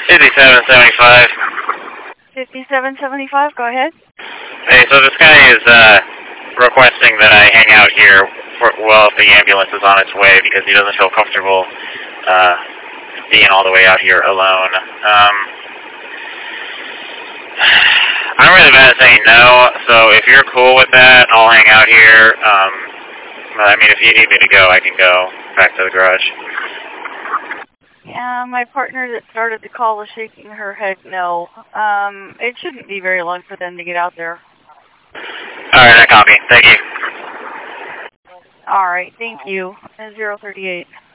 5775. 5775, go ahead. Hey, so this guy is requesting that I hang out here while the ambulance is on its way because he doesn't feel comfortable being all the way out here alone. I'm really bad at saying no, so if you're cool with that, I'll hang out here. I mean, if you need me to go, I can go back to the garage. Yeah, my partner that started the call is shaking her head no. It shouldn't be very long for them to get out there. Alright, I copy. Thank you. Alright, thank you. 038.